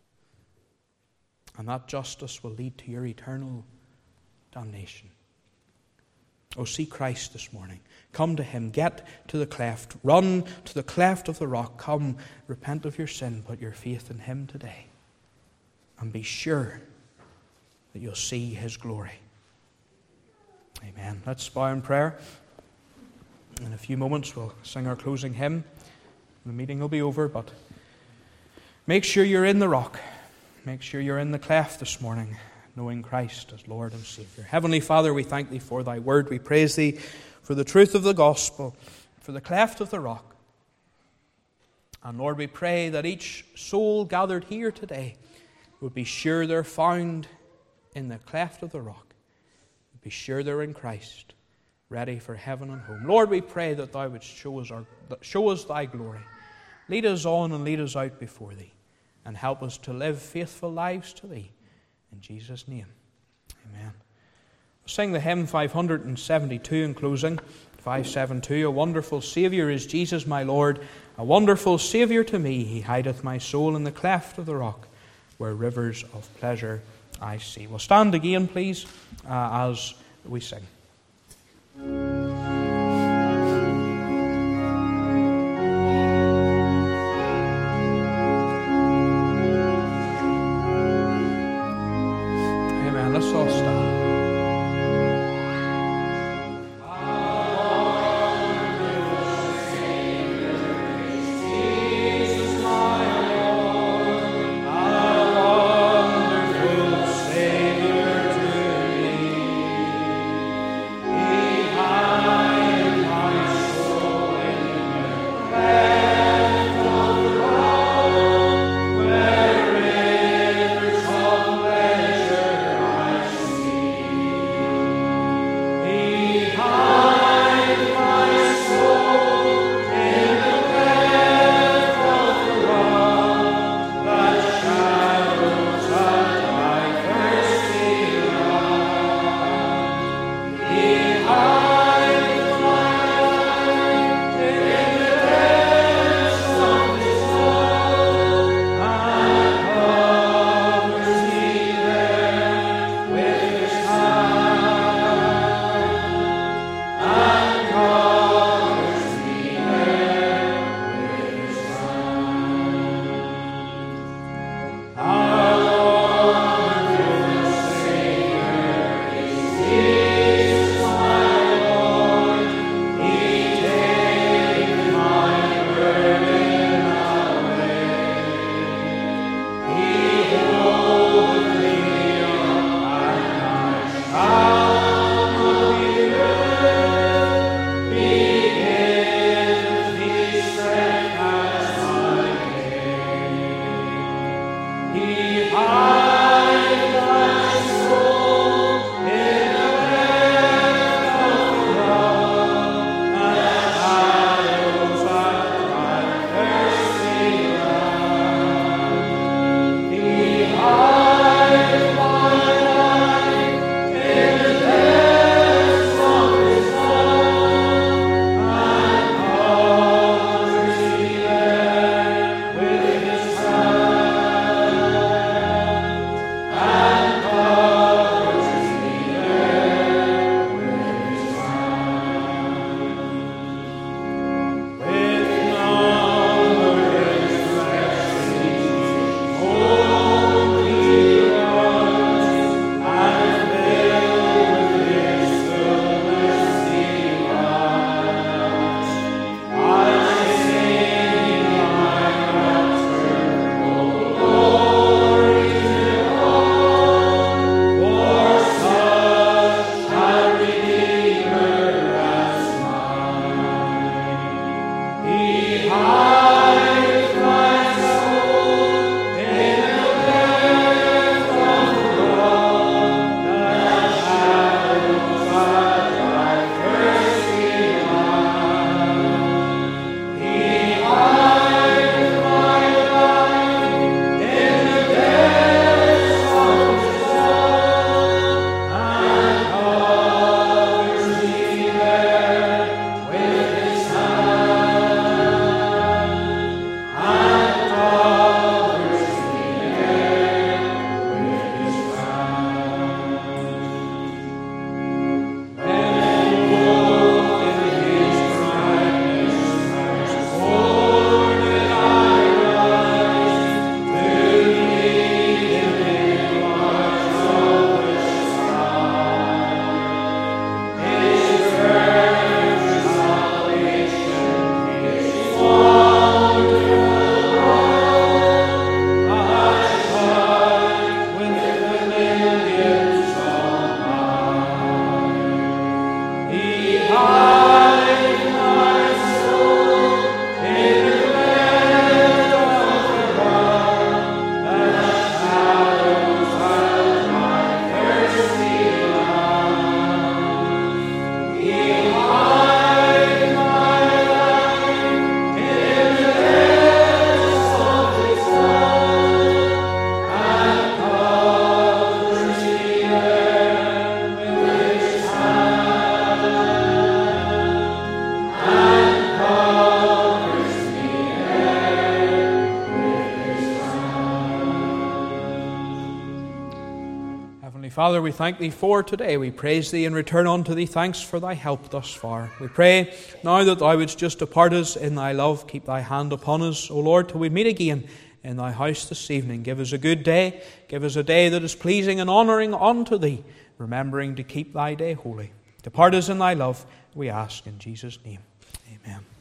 And that justice will lead to your eternal damnation. Oh, see Christ this morning. Come to him. Get to the cleft. Run to the cleft of the rock. Come, repent of your sin. Put your faith in him today. And be sure that you'll see his glory. Amen. Let's bow in prayer. In a few moments we'll sing our closing hymn. The meeting will be over, but make sure you're in the rock. Make sure you're in the cleft this morning, knowing Christ as Lord and Savior. Heavenly Father, we thank thee for thy word. We praise thee for the truth of the gospel, for the cleft of the rock. And Lord, we pray that each soul gathered here today would be sure they're found in the cleft of the rock. Be sure they're in Christ, ready for heaven and home. Lord, we pray that thou wouldst show us thy glory. Lead us on and lead us out before thee, and help us to live faithful lives to thee. In Jesus' name, amen. We'll sing the hymn 572 in closing. 572, a wonderful Saviour is Jesus my Lord, a wonderful Saviour to me. He hideth my soul in the cleft of the rock, where rivers of pleasure I see. We'll stand again, please, as we sing. Amen. Let's all stand. See Heavenly Father, we thank Thee for today. We praise Thee and return unto Thee thanks for Thy help thus far. We pray now that Thou wouldst just depart us in Thy love. Keep Thy hand upon us, O Lord, till we meet again in Thy house this evening. Give us a good day. Give us a day that is pleasing and honouring unto Thee, remembering to keep Thy day holy. Depart us in Thy love, we ask in Jesus' name. Amen.